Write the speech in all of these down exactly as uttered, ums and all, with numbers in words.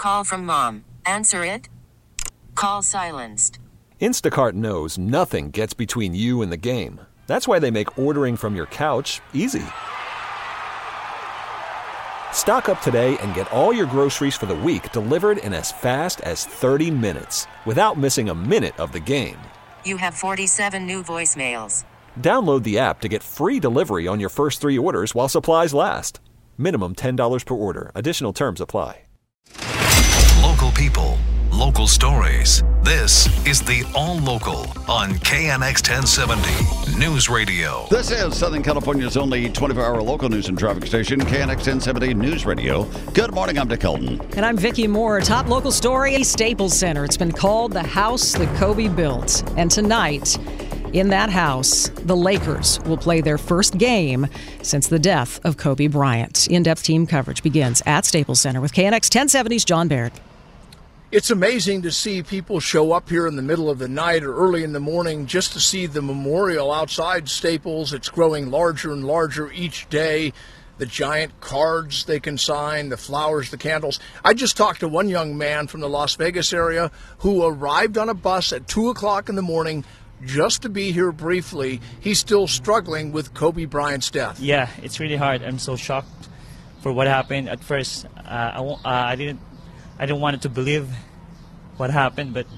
Call from mom. Answer it. Call silenced. Instacart knows nothing gets between you and the game. That's why they make ordering from your couch easy. Stock up today and get all your groceries for the week delivered in as fast as thirty minutes without missing a minute of the game. You have forty-seven new voicemails. Download the app to get free delivery on your first three orders while supplies last. Minimum ten dollars per order. Additional terms apply. Local people, local stories. This is the All Local on K N X ten seventy News Radio. This is Southern California's only twenty-four hour local news and traffic station, K N X ten seventy News Radio. Good morning, I'm Dick Hilton. And I'm Vicki Moore. Top local story, Staples Center. It's been called the house that Kobe built. And tonight, in that house, the Lakers will play their first game since the death of Kobe Bryant. In-depth team coverage begins at Staples Center with K N X ten seventy's John Baird. It's amazing to see people show up here in the middle of the night or early in the morning just to see the memorial outside Staples. It's growing larger and larger each day. The giant cards they can sign, the flowers, the candles. I just talked to one young man from the Las Vegas area who arrived on a bus at two o'clock in the morning just to be here briefly. He's still struggling with Kobe Bryant's death. Yeah, it's really hard. I'm so shocked for what happened. At first, uh, I, uh, I didn't I didn't want to believe what happened, but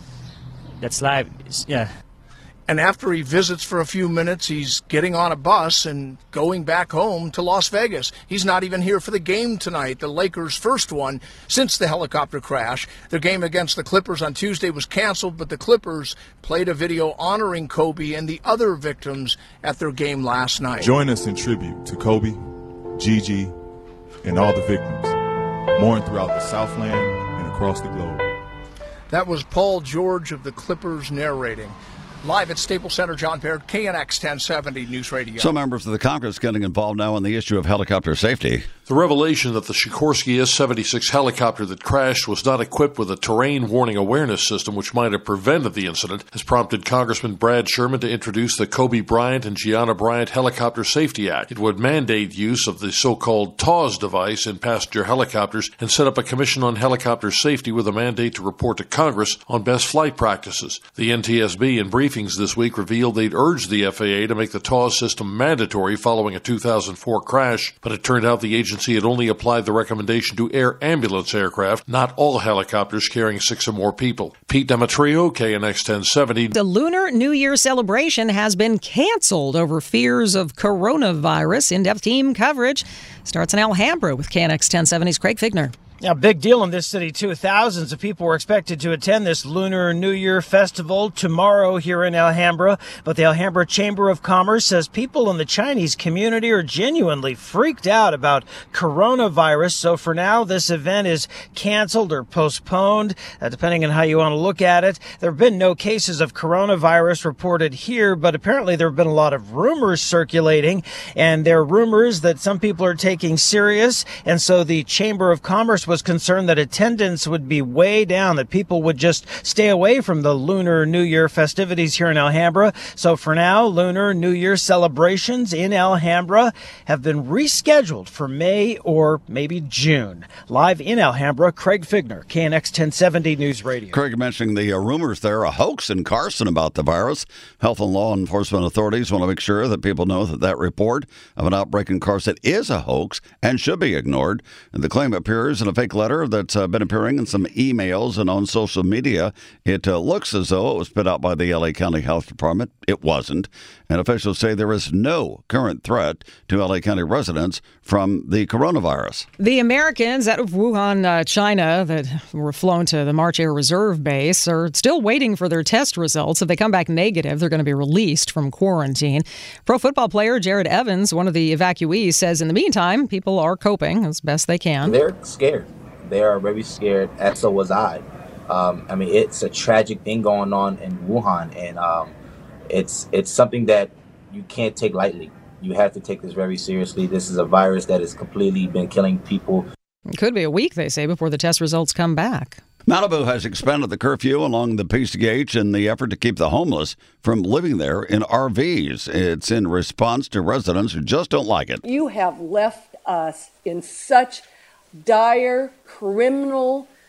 that's life. It's, yeah. And after he visits for a few minutes, he's getting on a bus and going back home to Las Vegas. He's not even here for the game tonight, the Lakers' first one since the helicopter crash. Their game against the Clippers on Tuesday was canceled, but the Clippers played a video honoring Kobe and the other victims at their game last night. Join us in tribute to Kobe, Gigi, and all the victims mourn throughout the Southland and across the globe. That was Paul George of the Clippers narrating. Live at Staples Center, John Baird, K N X ten seventy News Radio. Some members of the Congress getting involved now in the issue of helicopter safety. The revelation that the Sikorsky S seventy-six helicopter that crashed was not equipped with a terrain warning awareness system which might have prevented the incident has prompted Congressman Brad Sherman to introduce the Kobe Bryant and Gianna Bryant Helicopter Safety Act. It would mandate use of the so-called T A W S device in passenger helicopters and set up a commission on helicopter safety with a mandate to report to Congress on best flight practices. The N T S B, in briefings this week, revealed they'd urged the F A A to make the T A W S system mandatory following a two thousand four crash, but it turned out the agency had only applied the recommendation to air ambulance aircraft, not all helicopters carrying six or more people. Pete Demetrio, K N X ten seventy. The Lunar New Year celebration has been canceled over fears of coronavirus. In-depth team coverage starts in Alhambra with K N X ten seventy's Craig Figner. Now, big deal in this city, too. Thousands of people were expected to attend this Lunar New Year festival tomorrow here in Alhambra. But the Alhambra Chamber of Commerce says people in the Chinese community are genuinely freaked out about coronavirus. So for now, this event is canceled or postponed, uh, depending on how you want to look at it. There have been no cases of coronavirus reported here, but apparently there have been a lot of rumors circulating. And there are rumors that some people are taking serious. And so the Chamber of Commerce was concerned that attendance would be way down, that people would just stay away from the Lunar New Year festivities here in Alhambra. So for now, Lunar New Year celebrations in Alhambra have been rescheduled for May or maybe June. Live in Alhambra, Craig Figner, K N X ten seventy News Radio. Craig mentioning the uh, rumors there, a hoax in Carson about the virus. Health and law enforcement authorities want to make sure that people know that that report of an outbreak in Carson is a hoax and should be ignored. And the claim appears in a fake letter that's uh, been appearing in some emails and on social media. It uh, looks as though it was put out by the L A County Health Department. It wasn't. And officials say there is no current threat to L A County residents from the coronavirus. The Americans out of Wuhan, uh, China, that were flown to the March Air Reserve Base are still waiting for their test results. If they come back negative, they're going to be released from quarantine. Pro football player Jared Evans, one of the evacuees, says in the meantime, people are coping as best they can. They're scared. They are very scared, and so was I. Um, I mean, it's a tragic thing going on in Wuhan, and um, it's it's something that you can't take lightly. You have to take this very seriously. This is a virus that has completely been killing people. It could be a week, they say, before the test results come back. Malibu has expanded the curfew along the Peace Gate in the effort to keep the homeless from living there in R Vs. It's in response to residents who just don't like it. You have left us in such dire criminal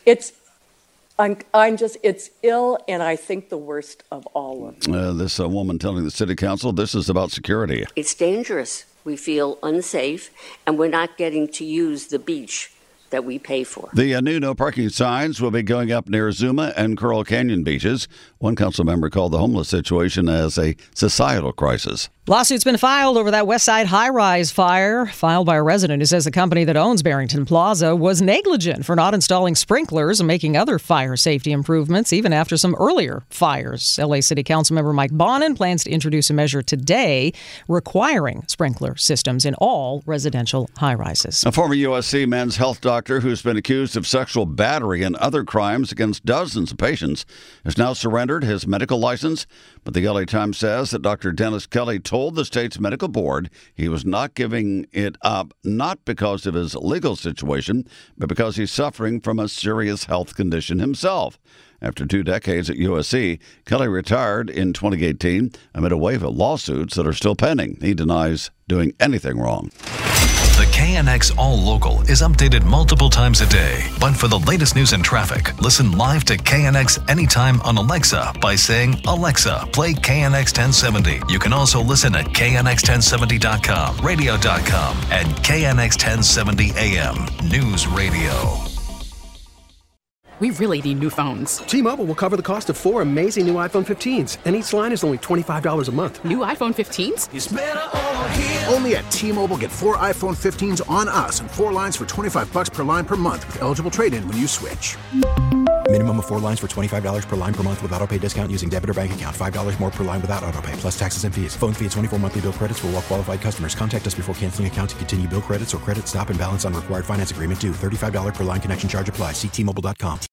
It's, I'm, I'm just, it's ill, and I think the worst of all of them. Uh, this uh, woman telling the city council this is about security. It's dangerous. We feel unsafe, and we're not getting to use the beach that we pay for. The uh, new no parking signs will be going up near Zuma and Coral Canyon beaches. One council member called the homeless situation as a societal crisis. Lawsuit's been filed over that West Side high-rise fire, filed by a resident who says the company that owns Barrington Plaza was negligent for not installing sprinklers and making other fire safety improvements, even after some earlier fires. L A City Councilmember Mike Bonin plans to introduce a measure today requiring sprinkler systems in all residential high-rises. A former U S C men's health doctor who's been accused of sexual battery and other crimes against dozens of patients has now surrendered his medical license. But the L A Times says that Doctor Dennis Kelly told the state's medical board he was not giving it up, not because of his legal situation, but because he's suffering from a serious health condition himself. After two decades at U S C, Kelly retired in twenty eighteen amid a wave of lawsuits that are still pending. He denies doing anything wrong. The K N X All Local is updated multiple times a day. But for the latest news and traffic, listen live to K N X anytime on Alexa by saying, Alexa, play K N X ten seventy. You can also listen at K N X ten seventy dot com, radio dot com, and K N X ten seventy A M News Radio. We really need new phones. T-Mobile will cover the cost of four amazing new iPhone fifteens, and each line is only twenty-five dollars a month. New iPhone fifteens? It's better over here. Only at T-Mobile, get four iPhone fifteens on us and four lines for twenty-five dollars per line per month with eligible trade-in when you switch. Minimum of four lines for twenty-five dollars per line per month with autopay discount using debit or bank account. five dollars more per line without autopay, plus taxes and fees. Phone fee at twenty-four monthly bill credits for well-qualified customers. Contact us before canceling account to continue bill credits or credit stop and balance on required finance agreement due. thirty-five dollars per line connection charge applies. See T Mobile dot com.